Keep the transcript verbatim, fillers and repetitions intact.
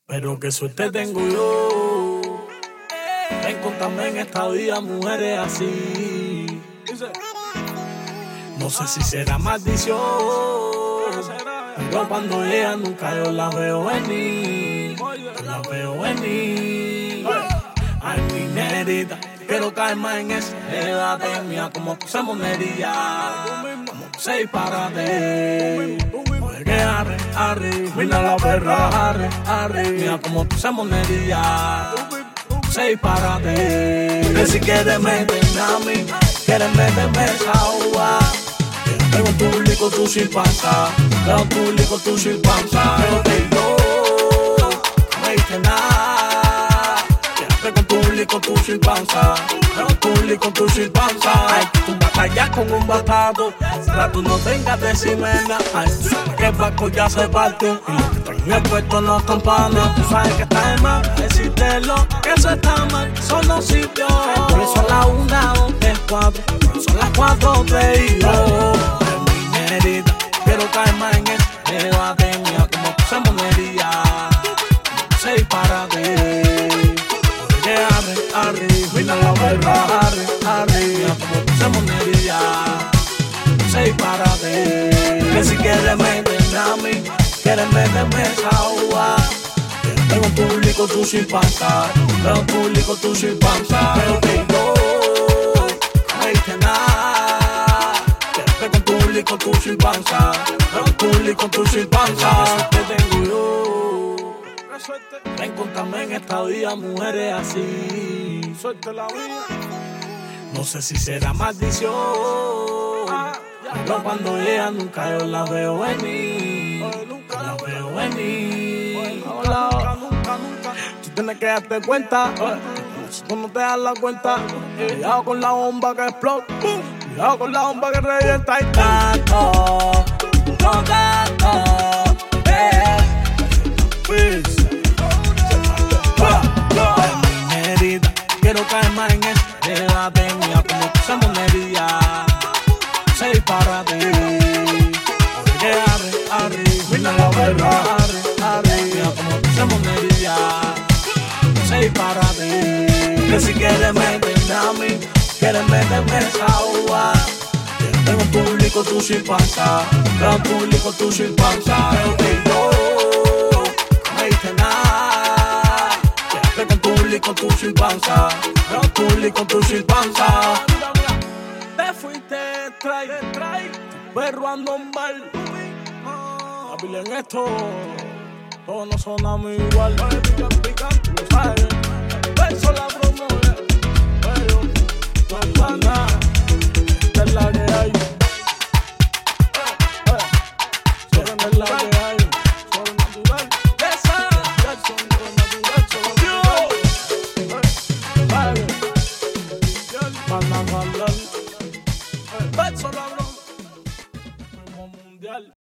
Pero qué suerte tengo yo de encontrarme en esta vida mujeres así. No sé si será maldición, pero cuando llegan nunca yo la veo venir. Yo la veo venir. Ay, mi negrita, quiero caer más en esa edad mía, como puse monería, como puse disparate. Que arre, arre, mira la perra, arre, arre, mira como puse monería, se disparate. Que si quieres meterme a mí, quieres meterme esa uva. Tengo tu público, tú sin panza, tengo tu público, tú sin panza. Pero que yo no me diste nada. Tengo tu público, tú sin panza, tengo tu público, tú sin panza. Ay, tú batallas con un batado, para tú no tengas de cimena. Ay, tú sabes que el barco ya se partió y lo que traen el puesto no están panas. Tú sabes que está de más decírtelo, que eso está mal, eso no sirvió. Por eso a la una, dos, tres, cuatro, por eso a las cuatro, tres y dos. Mi negrita, quiero caer más en esa debate mía, como puse monería, como puse disparate. Que arre, arre, mira la perra, arre, arre, mira como puse monería, se disparate. Que si quieres meterme a mí, quieres meterme esa uva. Tengo un público, tú sin panza, tengo un público, tú sin panza. Pero que yo no me diste nada. Tengo un público, tú sin panza, tengo un público, tú sin panza. Que tengo yo de encontrarme en esta vida mujeres así. Suerte la vida. No sé si será maldición, pero cuando llegan nunca yo la veo venir. Nunca la veo venir. Nunca, nunca, nunca. Tú tienes que darte cuenta. Si tú no te das la cuenta, cuidado con la bomba que explota. Cuidado con la bomba que revienta. Y tanto, no tanto. Quiero caer más en esa debate mía, como puse monería, se disparate. Que arre, arre, mira la perra, arre, arre, mira como puse monería, se disparate. Que si quieres meterme a mí, quieres meterme esa uva. Tengo un público, tú sin panza, tengo un público, tú sin panza. Pero que yo no me diste nada. Tengo un público, tú sin panza, tengo un público, tú sin panza. Te fuiste, trae, trae, tu perro ando mal. Papi, en esto, todos no sonamos igual. Pican, pican, tú lo sabes. Verso la promo, pero no es nada. Esta es la que hay. Solo no es la que hay. Solo natural. Esa, Jackson, solo natural, solo natural. Van a hablar. Verso la broma. Mundial.